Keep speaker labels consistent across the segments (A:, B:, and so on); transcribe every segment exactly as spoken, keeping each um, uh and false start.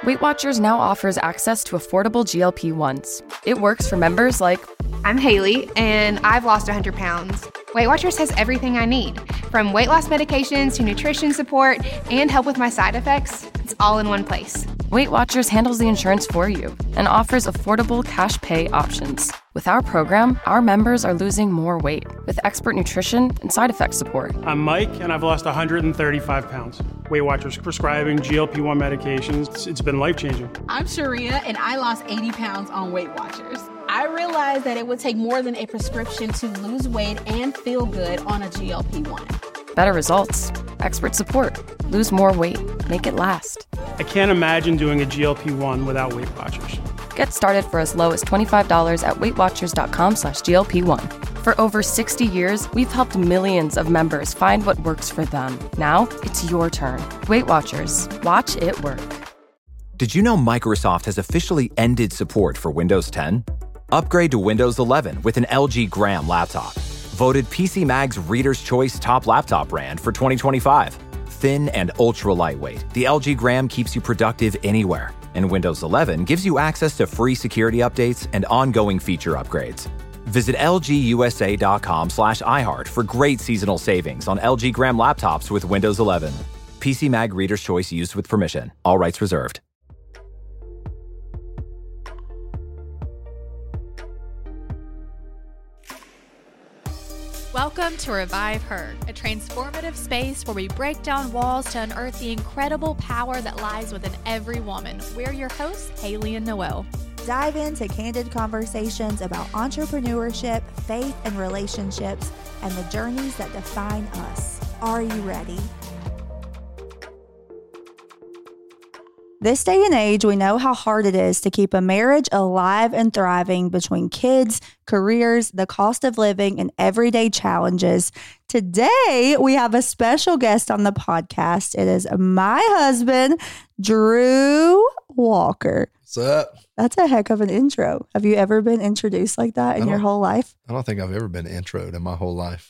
A: Weight Watchers now offers access to affordable G L P ones. It works for members like,
B: I'm Haley, and I've lost one hundred pounds. Weight Watchers has everything I need, from weight loss medications to nutrition support and help with my side effects. It's all in one place.
A: Weight Watchers handles the insurance for you and offers affordable cash pay options. With our program, our members are losing more weight with expert nutrition and side effect support.
C: I'm Mike, and I've lost one hundred thirty-five pounds. Weight Watchers prescribing G L P one medications. It's, it's been life-changing.
D: I'm Sharia, and I lost eighty pounds on Weight Watchers. I realized that it would take more than a prescription to lose weight and feel good on a G L P one.
A: Better results, expert support, lose more weight, make it last.
C: I can't imagine doing a G L P one without Weight Watchers.
A: Get started for as low as twenty-five dollars at weightwatchers.com slash GLP1. For over sixty years, we've helped millions of members find what works for them. Now, it's your turn. Weight Watchers. Watch it work.
E: Did you know Microsoft has officially ended support for Windows ten? Upgrade to Windows eleven with an L G Gram laptop. Voted P C Mag's Reader's Choice Top Laptop Brand for twenty twenty-five. Thin and ultra lightweight, the L G Gram keeps you productive anywhere. And Windows eleven gives you access to free security updates and ongoing feature upgrades. Visit lgusa.com slash iHeart for great seasonal savings on L G Gram laptops with Windows eleven. P C Mag Reader's Choice used with permission. All rights reserved.
F: Welcome to Revive Her, a transformative space where we break down walls to unearth the incredible power that lies within every woman. We're your hosts, Haley and Noelle.
G: Dive into candid conversations about entrepreneurship, faith, and relationships, and the journeys that define us. Are you ready? This day and age, we know how hard it is to keep a marriage alive and thriving between kids, careers, the cost of living, and everyday challenges. Today, we have a special guest on the podcast. It is my husband, Drew Walker.
H: What's up?
G: That's a heck of an intro. Have you ever been introduced like that in your whole life?
H: I don't think I've ever been introed in my whole life.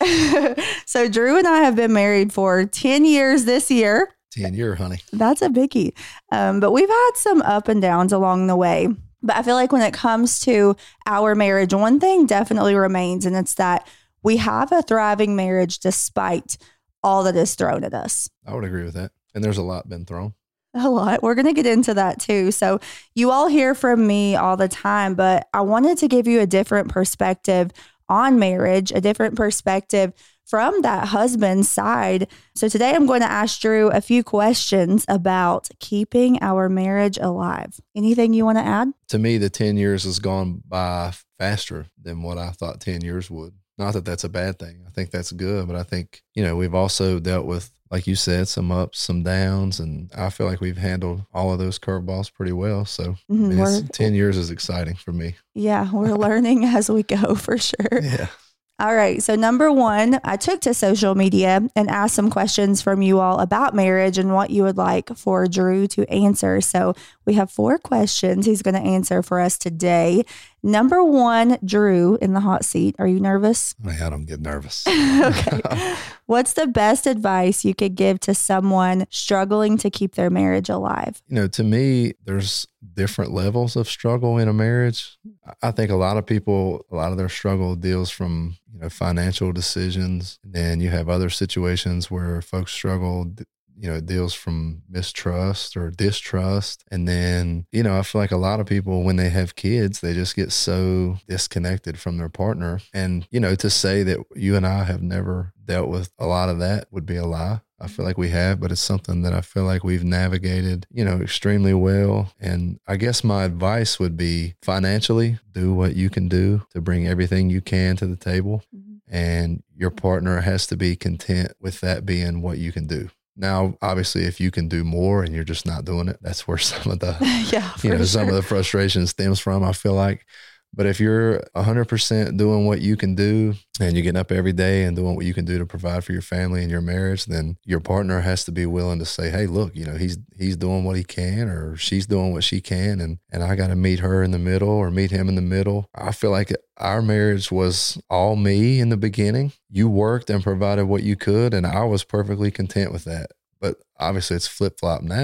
G: So Drew and I have been married for ten years this year.
H: ten year, honey.
G: That's a biggie. Um, but we've had some up and downs along the way. But I feel like when it comes to our marriage, one thing definitely remains, and it's that we have a thriving marriage despite all that is thrown at us.
H: I would agree with that. And there's a lot been thrown.
G: A lot. We're going to get into that too. So you all hear from me all the time, but I wanted to give you a different perspective on marriage, a different perspective from that husband's side. So today I'm going to ask Drew a few questions about keeping our marriage alive. Anything you want to add?
H: To me, the ten years has gone by faster than what I thought ten years would. Not that that's a bad thing. I think that's good, but I think, you know, we've also dealt with, like you said, some ups, some downs, and I feel like we've handled all of those curveballs pretty well. So
G: Mm-hmm.
H: I mean, it's, ten years is exciting for me.
G: Yeah, we're learning as we go for sure.
H: Yeah.
G: All right. So number one, I took to social media and asked some questions from you all about marriage and what you would like for Drew to answer. So we have four questions he's going to answer for us today. Number one, Drew, in the hot seat. Are you nervous?
H: I don't get nervous.
G: Okay. What's the best advice you could give to someone struggling to keep their marriage alive?
H: You know, to me, there's different levels of struggle in a marriage. I think a lot of people, a lot of their struggle deals from, you know, financial decisions. And then you have other situations where folks struggle, you know, it deals from mistrust or distrust. And then, you know, I feel like a lot of people, when they have kids, they just get so disconnected from their partner. And, you know, to say that you and I have never dealt with a lot of that would be a lie. I feel like we have, but it's something that I feel like we've navigated, you know, extremely well. And I guess my advice would be financially, do what you can do to bring everything you can to the table. Mm-hmm. And your partner has to be content with that being what you can do. Now, obviously, if you can do more and you're just not doing it, that's where some of the,
G: yeah,
H: you know,
G: sure.
H: some of the frustration stems from, I feel like. But if you're one hundred percent doing what you can do and you're getting up every day and doing what you can do to provide for your family and your marriage, then your partner has to be willing to say, hey, look, you know, he's he's doing what he can, or she's doing what she can, and, and I got to meet her in the middle or meet him in the middle. I feel like our marriage was all me in the beginning. You worked and provided what you could, and I was perfectly content with that. But obviously it's flip-flop now.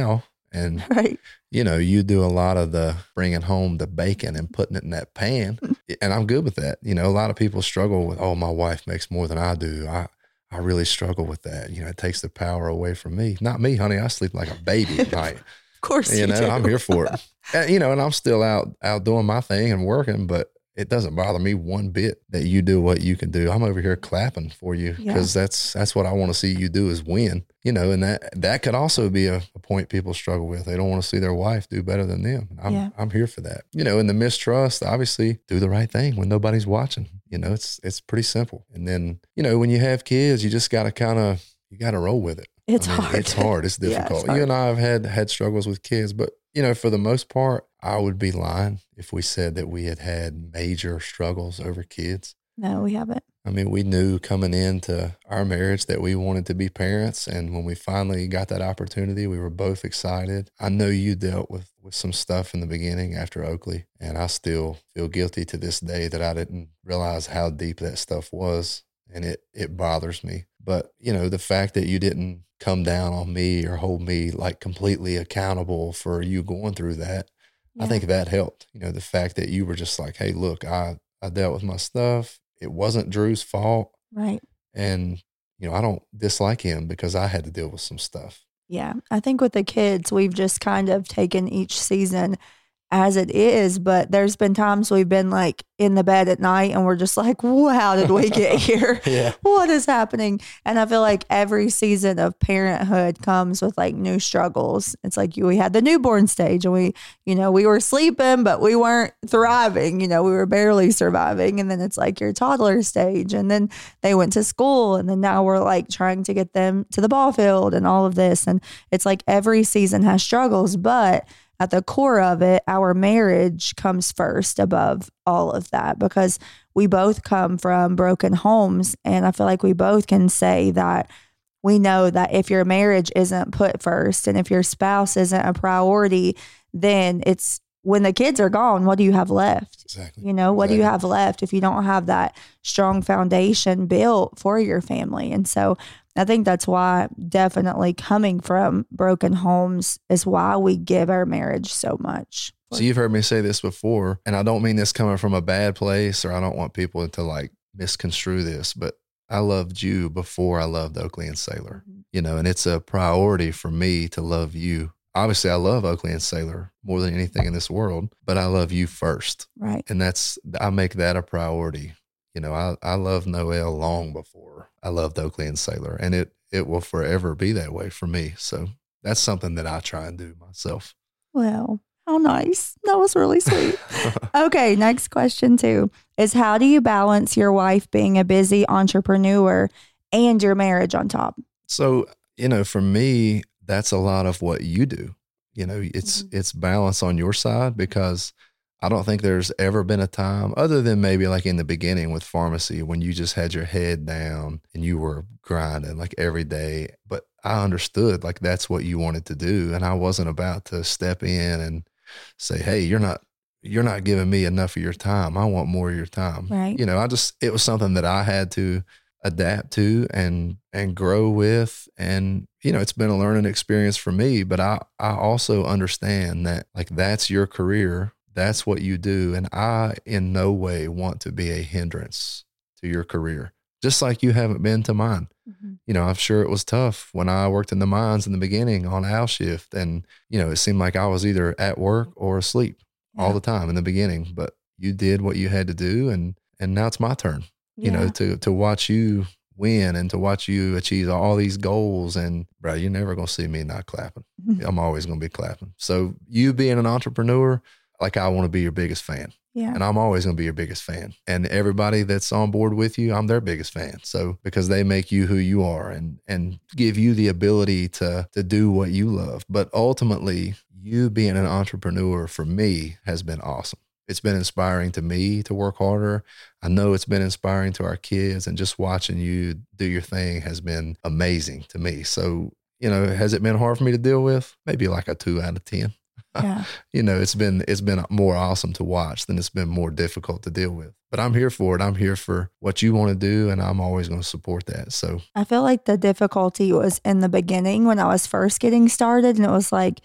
H: And,
G: right.
H: you know, you do a lot of the bringing home the bacon and putting it in that pan. And I'm good with that. You know, a lot of people struggle with, oh, my wife makes more than I do. I, I really struggle with that. You know, it takes the power away from me. Not me, honey. I sleep like a baby at night.
G: Of course
H: you,
G: you
H: know,
G: do.
H: I'm here for it. And, you know, and I'm still out, out doing my thing and working, but it doesn't bother me one bit that you do what you can do. I'm over here clapping for you because yeah. that's that's what I want to see you do is win. You know, and that that could also be a, a point people struggle with. They don't want to see their wife do better than them. I'm yeah. I'm here for that. You know, and the mistrust, obviously, do the right thing when nobody's watching. You know, it's it's pretty simple. And then, you know, when you have kids, you just got to kind of you got to roll with it.
G: It's
H: I mean,
G: hard.
H: It's hard. It's difficult. Yeah, it's hard. You and I have had had struggles with kids, but you know, for the most part, I would be lying if we said that we had had major struggles over kids.
G: No, we haven't.
H: I mean, we knew coming into our marriage that we wanted to be parents. And when we finally got that opportunity, we were both excited. I know you dealt with, with some stuff in the beginning after Oakley, and I still feel guilty to this day that I didn't realize how deep that stuff was. And it, it bothers me. But, you know, the fact that you didn't come down on me or hold me like completely accountable for you going through that, yeah. I think that helped. You know, the fact that you were just like, hey, look, I, I dealt with my stuff. It wasn't Drew's fault.
G: Right.
H: And, you know, I don't dislike him because I had to deal with some stuff.
G: Yeah. I think with the kids, we've just kind of taken each season as it is, but there's been times we've been like in the bed at night and we're just like, well, how did we get here?
H: yeah.
G: What is happening? And I feel like every season of parenthood comes with like new struggles. It's like you, we had the newborn stage and we, you know, we were sleeping, but we weren't thriving, you know, we were barely surviving. And then it's like your toddler stage. And then they went to school and then now we're like trying to get them to the ball field and all of this. And it's like every season has struggles, but at the core of it, our marriage comes first above all of that because we both come from broken homes. And I feel like we both can say that we know that if your marriage isn't put first and if your spouse isn't a priority, then it's when the kids are gone, what do you have left?
H: Exactly.
G: You know, what
H: exactly.
G: do you have left if you don't have that strong foundation built for your family? And so I think that's why definitely coming from broken homes is why we give our marriage so much.
H: So you've heard me say this before, and I don't mean this coming from a bad place, or I don't want people to like misconstrue this, but I loved you before I loved Oakley and Sailor, mm-hmm. you know, and it's a priority for me to love you. Obviously, I love Oakley and Sailor more than anything in this world, but I love you first.
G: Right.
H: And that's, I make that a priority. You know, I, I loved Noelle long before I loved Oakley and Sailor, and it, it will forever be that way for me. So that's something that I try and do myself.
G: Well, how nice. That was really sweet. Okay, next question too is how do you balance your wife being a busy entrepreneur and your marriage on top?
H: So, you know, for me, that's a lot of what you do. You know, it's mm-hmm. it's balance on your side because I don't think there's ever been a time other than maybe like in the beginning with pharmacy when you just had your head down and you were grinding like every day. But I understood like that's what you wanted to do. And I wasn't about to step in and say, hey, you're not, you're not giving me enough of your time. I want more of your time.
G: Right.
H: You know, I just, it was something that I had to adapt to and, and grow with. And, you know, it's been a learning experience for me, but I, I also understand that like, that's your career. That's what you do. And I in no way want to be a hindrance to your career, just like you haven't been to mine. Mm-hmm. You know, I'm sure it was tough when I worked in the mines in the beginning on owl shift. And, you know, it seemed like I was either at work or asleep yeah. all the time in the beginning, but you did what you had to do. And, and now it's my turn, yeah. you know, to, to watch you win and to watch you achieve all these goals. And bro, you're never going to see me not clapping. Mm-hmm. I'm always going to be clapping. So you being an entrepreneur, like I want to be your biggest fan.
G: Yeah.
H: And I'm always going to be your biggest fan. And everybody that's on board with you, I'm their biggest fan. So because they make you who you are and and give you the ability to to do what you love. But ultimately, you being an entrepreneur for me has been awesome. It's been inspiring to me to work harder. I know it's been inspiring to our kids, and just watching you do your thing has been amazing to me. So, you know, has it been hard for me to deal with? Maybe like a two out of ten.
G: Yeah.
H: You know, it's been it's been more awesome to watch than it's been more difficult to deal with. But I'm here for it. I'm here for what you want to do, and I'm always going to support that. So
G: I feel like the difficulty was in the beginning when I was first getting started, and it was like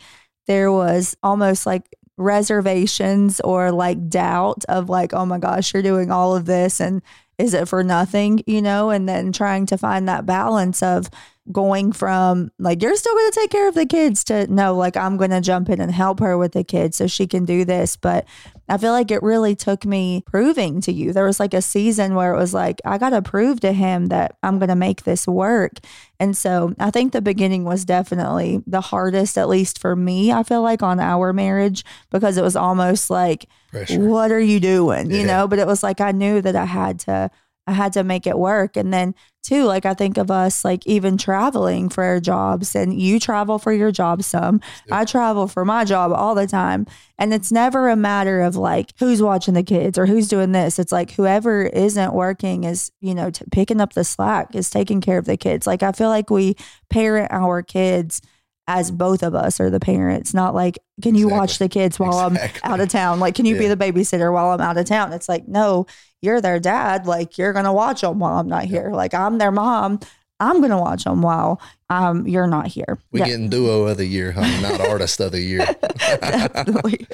G: there was almost like reservations or like doubt of like, oh my gosh, you're doing all of this and is it for nothing, you know? And then trying to find that balance of going from like, you're still going to take care of the kids to no, like I'm going to jump in and help her with the kids so she can do this. But I feel like it really took me proving to you. There was like a season where it was like, I got to prove to him that I'm going to make this work. And so I think the beginning was definitely the hardest, at least for me, I feel like on our marriage, because it was almost like, pressure. What are you doing? Yeah. You know, but it was like, I knew that I had to, I had to make it work. And then too, like I think of us like even traveling for our jobs, and you travel for your job some, yep. I travel for my job all the time. And it's never a matter of like, who's watching the kids or who's doing this. It's like whoever isn't working is, you know, t- picking up the slack, is taking care of the kids. Like I feel like we parent our kids as both of us are the parents, not like, can you exactly. watch the kids while exactly. I'm out of town? Like, can you yeah. be the babysitter while I'm out of town? It's like, no, you're their dad. Like, you're going to watch them while I'm not here. Like, I'm their mom. I'm going to watch them while um, you're not here.
H: We're yeah. getting duo of the year, huh? Not artist of the year.
G: Definitely.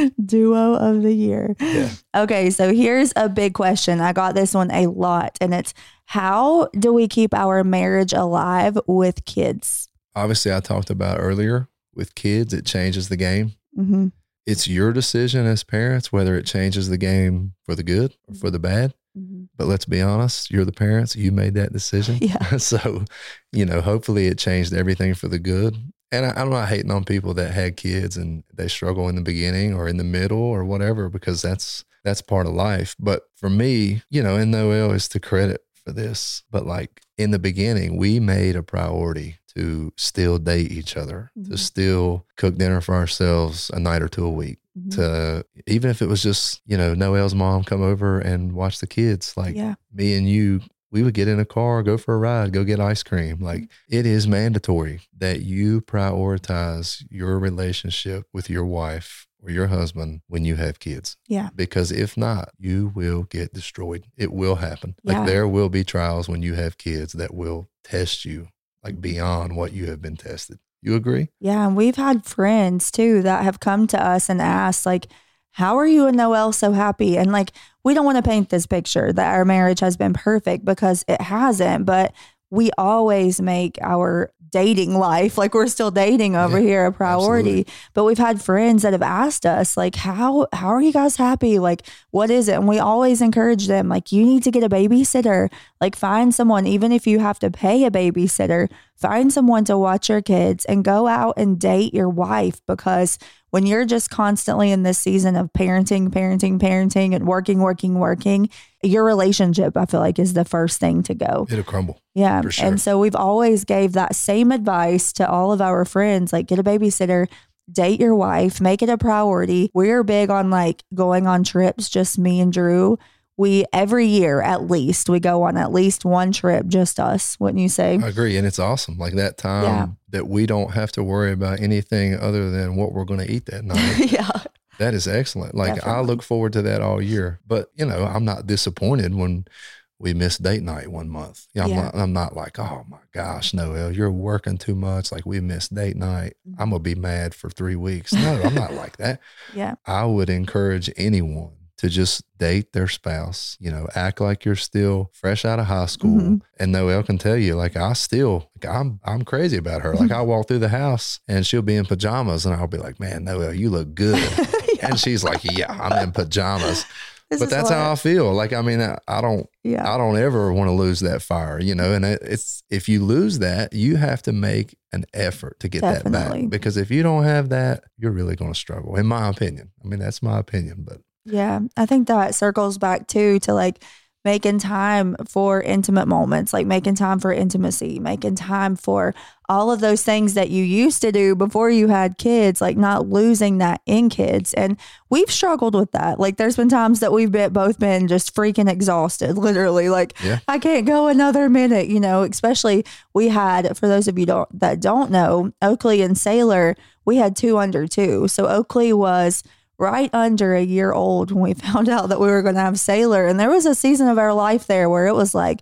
G: Duo of the year. Yeah. Okay, so here's a big question. I got this one a lot, and it's, how do we keep our marriage alive with kids?
H: Obviously, I talked about earlier with kids, it changes the game. Mm-hmm. It's your decision as parents, whether it changes the game for the good or for the bad. Mm-hmm. But let's be honest, you're the parents. You made that decision.
G: Yeah.
H: So, you know, hopefully it changed everything for the good. And I, I'm not hating on people that had kids and they struggle in the beginning or in the middle or whatever, because that's that's part of life. But for me, you know, and Noelle is to credit for this, but like in the beginning, we made a priority to still date each other, mm-hmm. to still cook dinner for ourselves a night or two a week, mm-hmm. to even if it was just, you know, Noelle's mom come over and watch the kids, like yeah. me and you, we would get in a car, go for a ride, go get ice cream. Like it is mandatory that you prioritize your relationship with your wife or your husband when you have kids.
G: Yeah.
H: Because if not, you will get destroyed. It will happen. Yeah. Like there will be trials when you have kids that will test you like beyond what you have been tested. You agree?
G: Yeah. And we've had friends too that have come to us and asked like, how are you and Noelle so happy? And like, we don't want to paint this picture that our marriage has been perfect, because it hasn't, but we always make our dating life, like we're still dating over yeah, here, a priority. Absolutely. But we've had friends that have asked us like, how, how are you guys happy? Like, what is it? And we always encourage them, like, you need to get a babysitter, like find someone, even if you have to pay a babysitter, find someone to watch your kids and go out and date your wife. Because when you're just constantly in this season of parenting, parenting, parenting and working, working, working, your relationship, I feel like, is the first thing to go.
H: It'll crumble.
G: Yeah.
H: For sure.
G: And so we've always gave that same advice to all of our friends, like get a babysitter, date your wife, make it a priority. We're big on like going on trips, just me and Drew. We, every year at least, we go on at least one trip, just us, wouldn't you say?
H: I agree. And it's awesome. Like that time yeah. that we don't have to worry about anything other than what we're going to eat that night.
G: yeah.
H: That is excellent. Like Definitely. I look forward to that all year. But, you know, I'm not disappointed when we miss date night one month. Yeah, I'm, yeah. Not, I'm not like, oh my gosh, Noelle, you're working too much. Like we missed date night. Mm-hmm. I'm going to be mad for three weeks. No, I'm not like that.
G: Yeah.
H: I would encourage anyone to just date their spouse, you know, act like you're still fresh out of high school. Mm-hmm. And Noelle can tell you, like, I still, like, I'm, I'm crazy about her. Like I walk through the house and she'll be in pajamas and I'll be like, man, Noelle, you look good. yeah. And she's like, yeah, I'm in pajamas. This but that's what, how I feel. Like, I mean, I, I don't, yeah. I don't ever want to lose that fire, you know, and it, it's, if you lose that, you have to make an effort to get Definitely. that back, because if you don't have that, you're really going to struggle, in my opinion. I mean, that's my opinion, but.
G: Yeah, I think that circles back too to like making time for intimate moments, like making time for intimacy, making time for all of those things that you used to do before you had kids, like not losing that in kids. And we've struggled with that. Like there's been times that we've been, both been just freaking exhausted, literally like yeah. I can't go another minute, you know, especially we had, for those of you don't, that don't know, Oakley and Sailor, we had two under two. So Oakley was right under a year old when we found out that we were going to have Sailor. And there was a season of our life there where it was like,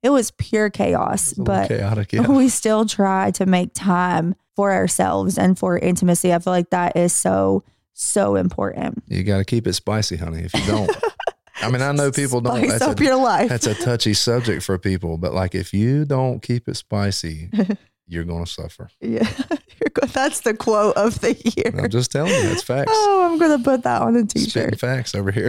G: it was pure chaos,
H: It was a
G: but
H: little chaotic, yeah.
G: we still try to make time for ourselves and for intimacy. I feel like that is so, so important.
H: You got to keep it spicy, honey. If you don't, I mean, I know people don't.
G: Spice
H: That's
G: up
H: a,
G: your life.
H: That's a touchy subject for people, but like if you don't keep it spicy, you're going to suffer.
G: Yeah, You're go- that's the quote of the year.
H: I'm just telling you, that's facts.
G: Oh, I'm going to put that on a t-shirt.
H: Spitting facts over here.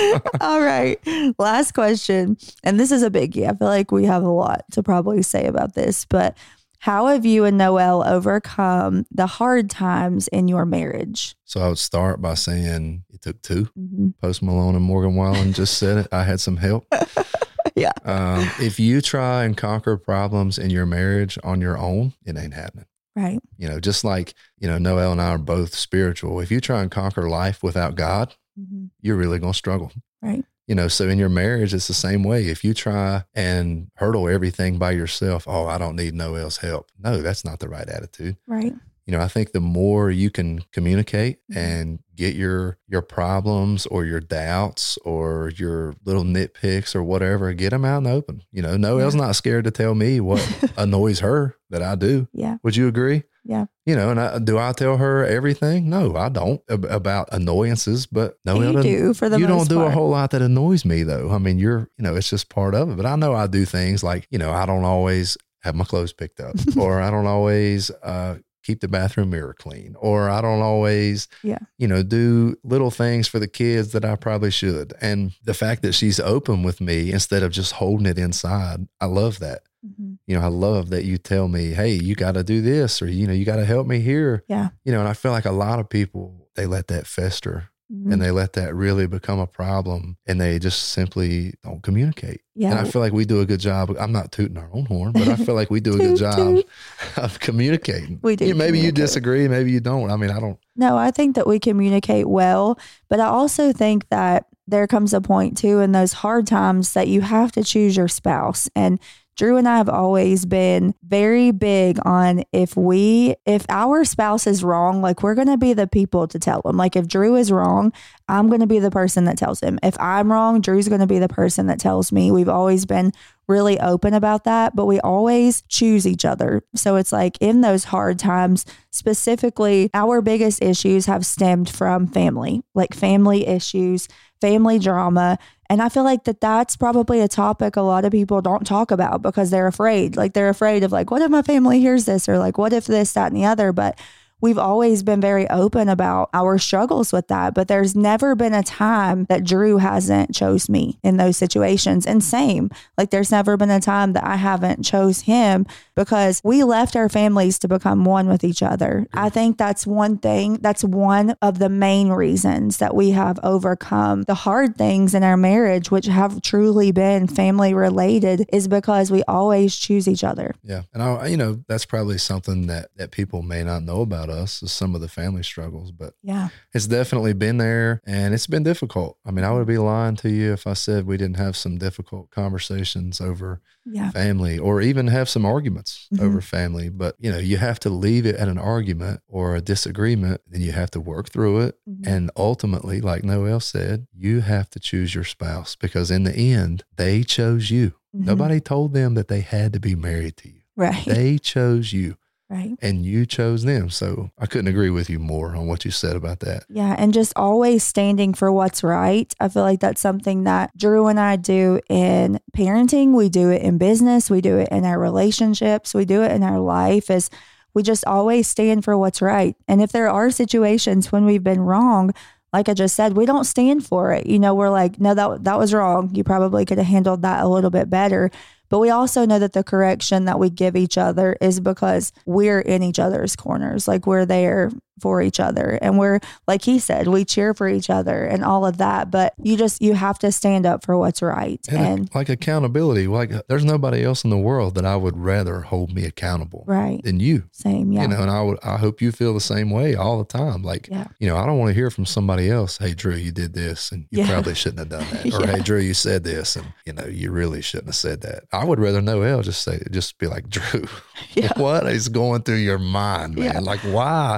G: All right. Last question. And this is a biggie. I feel like we have a lot to probably say about this, but how have you and Noelle overcome the hard times in your marriage?
H: So I would start by saying it took two.
G: Mm-hmm.
H: Post Malone and Morgan Wallen just said it. I had some help.
G: Yeah.
H: Um, if you try and conquer problems in your marriage on your own, it ain't happening.
G: Right.
H: You know, just like, you know, Noelle and I are both spiritual. If you try and conquer life without God,
G: Mm-hmm.
H: you're really going to struggle.
G: Right.
H: You know, so in your marriage, it's the same way. If you try and hurdle everything by yourself, oh, I don't need Noelle's help. No, that's not the right attitude.
G: Right.
H: You know, I think the more you can communicate and get your your problems or your doubts or your little nitpicks or whatever, get them out in the open. You know, Noelle's
G: Yeah.
H: not scared to tell me what annoys her that I do.
G: Yeah.
H: Would you agree?
G: Yeah.
H: You know, and I, do I tell her everything? No, I don't ab- about annoyances, but Noelle,
G: You
H: doesn't-
G: do for the
H: you
G: most
H: don't do
G: part.
H: a whole lot that annoys me though. I mean, you're, you know, it's just part of it, but I know I do things like, you know, I don't always have my clothes picked up or I don't always, uh, keep the bathroom mirror clean, or I don't always,
G: Yeah.
H: you know, do little things for the kids that I probably should. And the fact that she's open with me instead of just holding it inside, I love that.
G: Mm-hmm.
H: You know, I love that you tell me, hey, you got to do this, or, you know, you got to help me here.
G: Yeah.
H: You know, and I feel like a lot of people, they let that fester
G: Mhm.
H: and they let that really become a problem and they just simply don't communicate.
G: Yeah.
H: And I feel like we do a good job. I'm not tooting our own horn, but I feel like we do a good
G: Toot,
H: job
G: toot.
H: of communicating.
G: We do
H: You- maybe you
G: communicate.
H: disagree, maybe you don't. I mean, I don't.
G: No, I think that we communicate well, but I also think that there comes a point too in those hard times that you have to choose your spouse. And Drew and I have always been very big on if we, if our spouse is wrong, like we're going to be the people to tell them. Like if Drew is wrong, I'm going to be the person that tells him. If I'm wrong, Drew's going to be the person that tells me. We've always been really open about that, but we always choose each other. So it's like in those hard times, specifically, our biggest issues have stemmed from family, like family issues, family drama. And I feel like that that's probably a topic a lot of people don't talk about because they're afraid. Like they're afraid of like, what if my family hears this? Or like, what if this, that, and the other? But we've always been very open about our struggles with that. But there's never been a time that Drew hasn't chose me in those situations. And same, like there's never been a time that I haven't chose him because we left our families to become one with each other. I think that's one thing, that's one of the main reasons that we have overcome the hard things in our marriage, which have truly been family related, is because we always choose each other.
H: Yeah. And I, you know, that's probably something that, that people may not know about us is some of the family struggles, but
G: Yeah.
H: it's definitely been there and it's been difficult. I mean, I would be lying to you if I said we didn't have some difficult conversations over
G: Yeah.
H: family or even have some arguments
G: Mhm.
H: over family. But, you know, you have to leave it at an argument or a disagreement, then you have to work through it.
G: Mhm.
H: And ultimately, like Noelle said, you have to choose your spouse because in the end, they chose you.
G: Mhm.
H: Nobody told them that they had to be married to you.
G: Right.
H: They chose you.
G: Right.
H: And you chose them. So I couldn't agree with you more on what you said about that.
G: Yeah. And just always standing for what's right. I feel like that's something that Drew and I do in parenting. We do it in business. We do it in our relationships. We do it in our life is we just always stand for what's right. And if there are situations when we've been wrong, like I just said, we don't stand for it. You know, we're like, no, that, that was wrong. You probably could have handled that a little bit better. But we also know that the correction that we give each other is because we're in each other's corners. Like we're there for each other. And we're, like he said, we cheer for each other and all of that. But you just, you have to stand up for what's right.
H: And,
G: And,
H: like accountability, like there's nobody else in the world that I would rather hold me accountable
G: right.
H: than you.
G: Same. Yeah.
H: You know, and I would, I hope you feel the same way all the time. Like,
G: Yeah.
H: you know, I don't want to hear from somebody else, hey, Drew, you did this and you
G: Yeah.
H: probably shouldn't have done that. Or,
G: Yeah.
H: hey, Drew, you said this and, you know, you really shouldn't have said that. I would rather Noelle just say, just be like, Drew,
G: Yeah.
H: what is going through your mind, man?
G: Yeah.
H: Like, why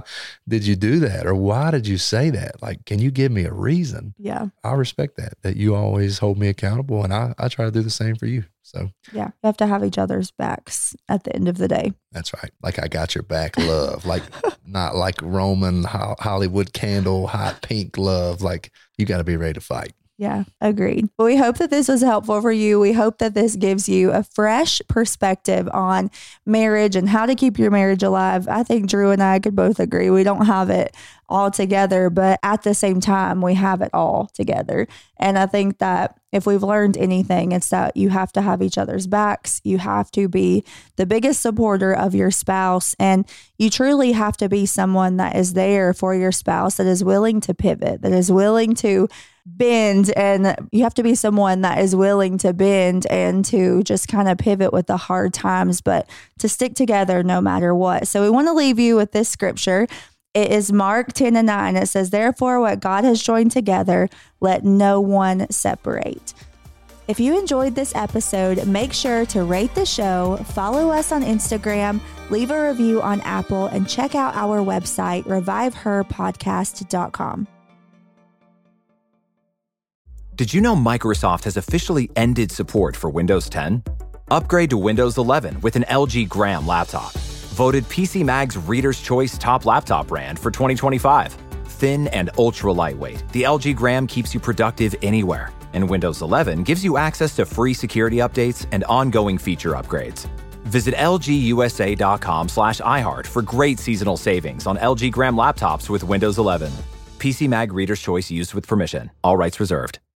H: did you do that? Or why did you say that? Like, can you give me a reason?
G: Yeah.
H: I respect that, that you always hold me accountable, and I, I try to do the same for you. So
G: yeah, you have to have each other's backs at the end of the day.
H: That's right. Like, I got your back love, like not like Roman ho- Hollywood candle, hot pink love. Like, you got to be ready to fight.
G: Yeah, agreed. Well, we hope that this was helpful for you. We hope that this gives you a fresh perspective on marriage and how to keep your marriage alive. I think Drew and I could both agree we don't have it all together, but at the same time, we have it all together. And I think that if we've learned anything, it's that you have to have each other's backs. You have to be the biggest supporter of your spouse, and you truly have to be someone that is there for your spouse, that is willing to pivot, that is willing to bend, and you have to be someone that is willing to bend and to just kind of pivot with the hard times, but to stick together no matter what. So we want to leave you with this scripture. It is Mark ten and nine. It says, therefore, what God has joined together, let no one separate. If you enjoyed this episode, make sure to rate the show, follow us on Instagram, leave a review on Apple, and check out our website, revive her podcast dot com.
E: Did you know Microsoft has officially ended support for Windows ten? Upgrade to Windows eleven with an L G Gram laptop. Voted P C Mag's Reader's Choice Top Laptop Brand for twenty twenty-five. Thin and ultra lightweight, the L G Gram keeps you productive anywhere. And Windows eleven gives you access to free security updates and ongoing feature upgrades. Visit lgusa.com slash iHeart for great seasonal savings on L G Gram laptops with Windows eleven. P C Mag Reader's Choice used with permission. All rights reserved.